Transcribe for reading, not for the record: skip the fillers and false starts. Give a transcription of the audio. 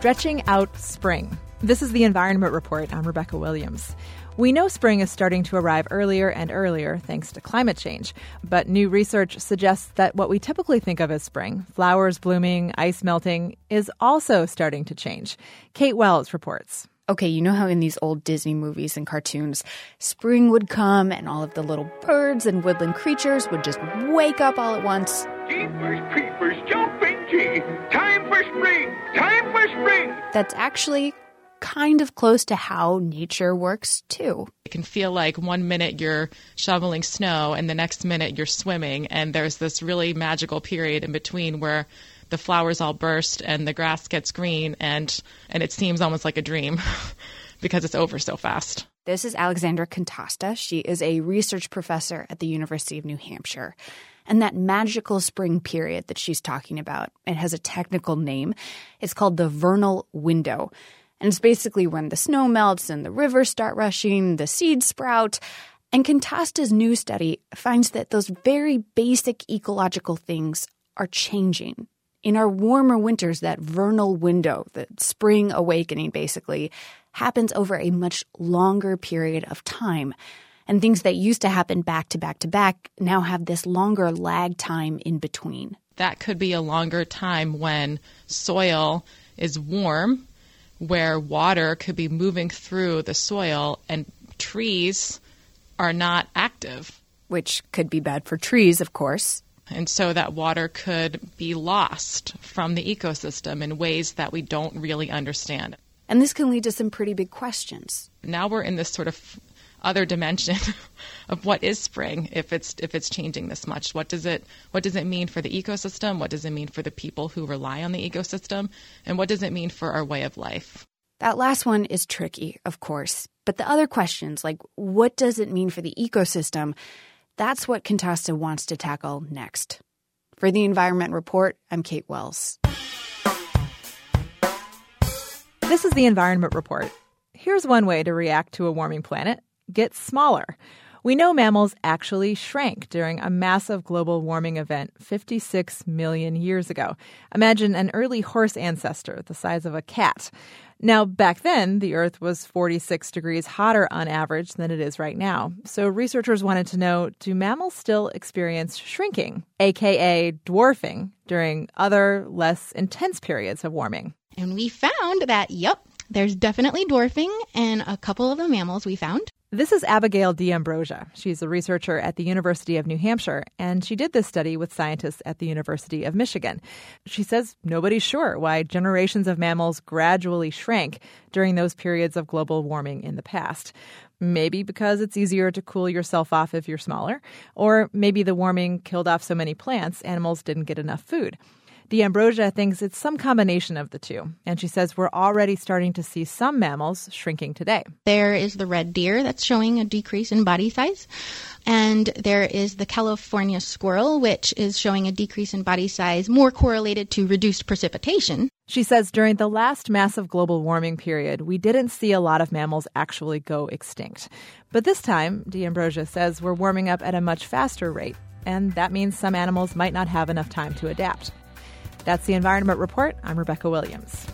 Stretching out spring. This is the Environment Report. I'm Rebecca Williams. We know spring is starting to arrive earlier and earlier thanks to climate change. But new research suggests that what we typically think of as spring, flowers blooming, ice melting, is also starting to change. Kate Wells reports. Okay, you know how in these old Disney movies and cartoons, spring would come and all of the little birds and woodland creatures would just wake up all at once? Jeepers creepers, jumping gee! Time for spring! Time for spring! That's actually kind of close to how nature works, too. It can feel like 1 minute you're shoveling snow and the next minute you're swimming, and there's this really magical period in between where the flowers all burst and the grass gets green, and it seems almost like a dream because it's over so fast. This is Alexandra Contasta. She is a research professor at the University of New Hampshire. And that magical spring period that she's talking about, it has a technical name. It's called the vernal window. And it's basically when the snow melts and the rivers start rushing, the seeds sprout. And Contasta's new study finds that those very basic ecological things are changing. In our warmer winters, that vernal window, the spring awakening basically, happens over a much longer period of time. And things that used to happen back to back to back now have this longer lag time in between. That could be a longer time when soil is warm, where water could be moving through the soil and trees are not active. Which could be bad for trees, of course. And so that water could be lost from the ecosystem in ways that we don't really understand. And this can lead to some pretty big questions. Now we're in this sort of other dimension of what is spring if it's changing this much. What does it mean for the ecosystem? What does it mean for the people who rely on the ecosystem? And what does it mean for our way of life? That last one is tricky, of course. But the other questions, like what does it mean for the ecosystem? That's what Contasta wants to tackle next. For the Environment Report, I'm Kate Wells. This is the Environment Report. Here's one way to react to a warming planet. Get smaller. We know mammals actually shrank during a massive global warming event 56 million years ago. Imagine an early horse ancestor the size of a cat. Now, back then, the Earth was 46 degrees hotter on average than it is right now. So researchers wanted to know, do mammals still experience shrinking, aka dwarfing, during other, less intense periods of warming? And we found that, there's definitely dwarfing in a couple of the mammals we found. This is Abigail D'Ambrosia. She's a researcher at the University of New Hampshire, and she did this study with scientists at the University of Michigan. She says nobody's sure why generations of mammals gradually shrank during those periods of global warming in the past. Maybe because it's easier to cool yourself off if you're smaller, or maybe the warming killed off so many plants, animals didn't get enough food. D'Ambrosia thinks it's some combination of the two, and she says we're already starting to see some mammals shrinking today. There is the red deer that's showing a decrease in body size, and there is the California squirrel, which is showing a decrease in body size more correlated to reduced precipitation. She says during the last massive global warming period, we didn't see a lot of mammals actually go extinct. But this time, D'Ambrosia says we're warming up at a much faster rate, and that means some animals might not have enough time to adapt. That's the Environment Report. I'm Rebecca Williams.